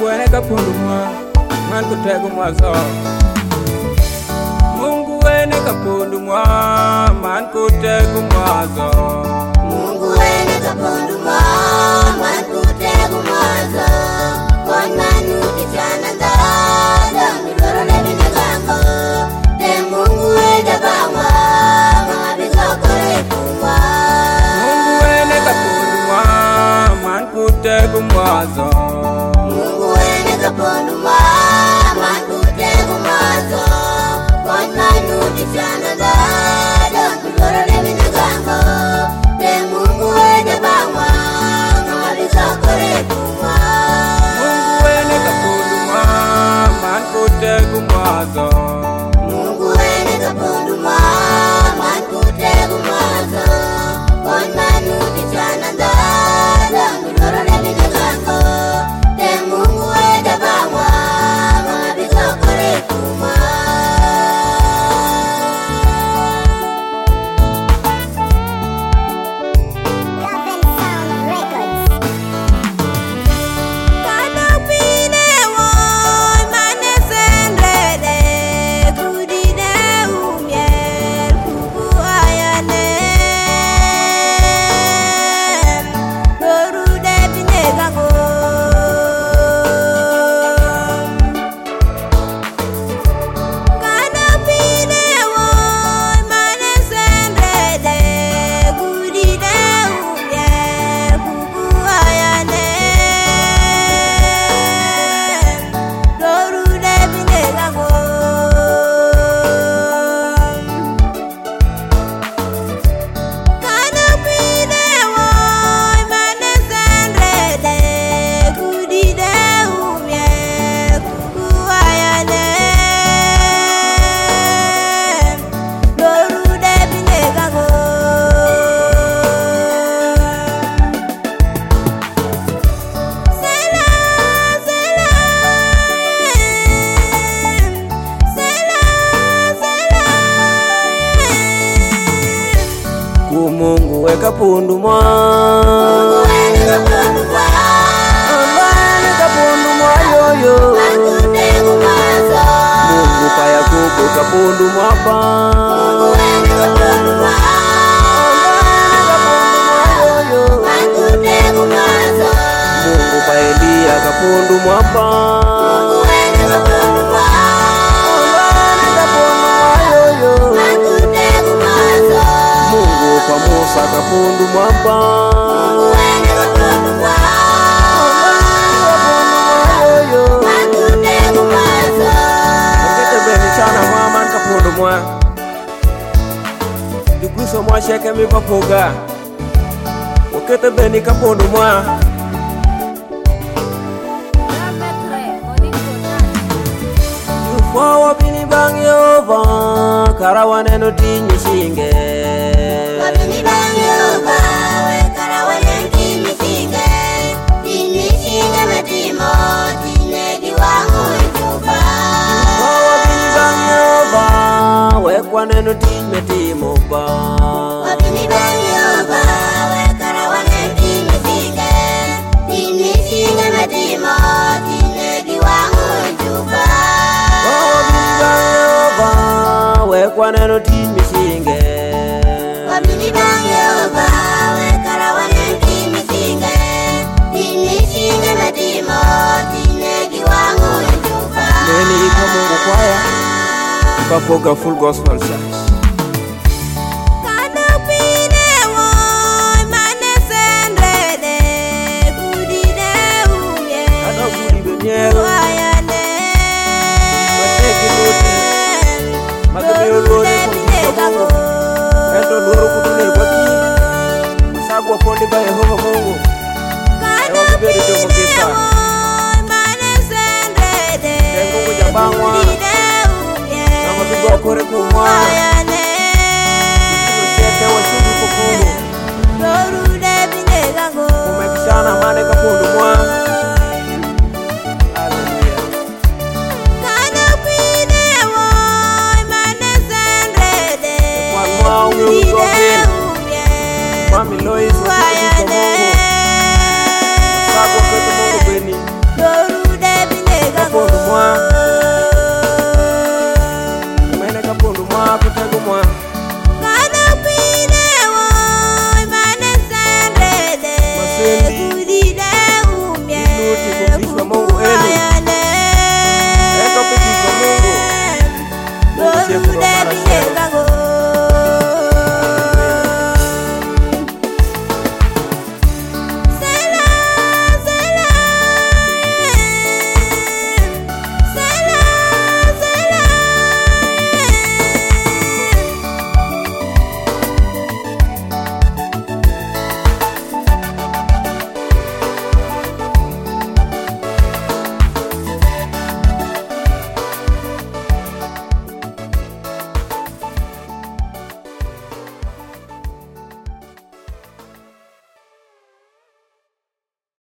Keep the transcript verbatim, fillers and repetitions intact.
Mungu ene kapundu mwa man kutego mwazo. Mungu ene kapundu mwa man kutego mwazo. Mungu ene kapundu mwa man kutego mwazo. Kon manu kichana ndada miloro lebine gango. Te Mungu ene bangwa mabiko kore kumwa. Mungu ene kapundu mwa man kutego mwazo. Mungu ene kapundu mwa man kutego mwazo. Kon manu kichana ndada miloro lebine gango. Te Mungu ene bangwa mabiko kore kumwa. Mungu ene kapundu mwa man kutego mwazo. Mungu ene kapundu mwa man kutego mwazo. Kon manu kichana ndada miloro lebine gango. Te Mungu ene bangwa mabiko kore kumwa. Mungu we kapundu mwa. Mungu ene kapundu mwa. Ene kapundu mwa yoyo. Man kutego mwazo. Mungu pa Yakobo kapundu mwa pa. Mungu ene kapundu mwa. Ene kapundu mwa yoyo. Man kutego mwazo. Mungu pa Elia kapundu mwa pa. Mungu ene kapundu mwa. Ene kapundu mwa yoyo. Man kutego mwazo. Mungu pa Musa kapundu mwa pa. Mungu ene kapundu mwa. Man kutego mwazo. Okete beni chana mwa man kapundu mwa. Duguso mwa sheke mi papoga. Okete beni kapundu mwa. Yufawa bini bang Yehova karawane no tinyi shinge. Wabini bang Yehova we karawane tinyi shinge. Tinyi shinge metimo tinegi wangu itufa. Yufawa bini bang Yehova we kwane no tinyi metimo ba. Wabini bang Yehova we karawane tinyi shinge. Tinyi shinge metimo tinegi wangu itufa. Kwana no tinyi shinge. Wabini bang Yehova we karawane tinyi shinge. Tinyi shinge metimo tinegi wangu itufa. Neni iko Mungu kwaya Papoga Full Gospel Church. Kwa pondi ba Yehova Mungu ewa kuberi jomo kisa Mungu jabangwa Nama tugo kore kumwa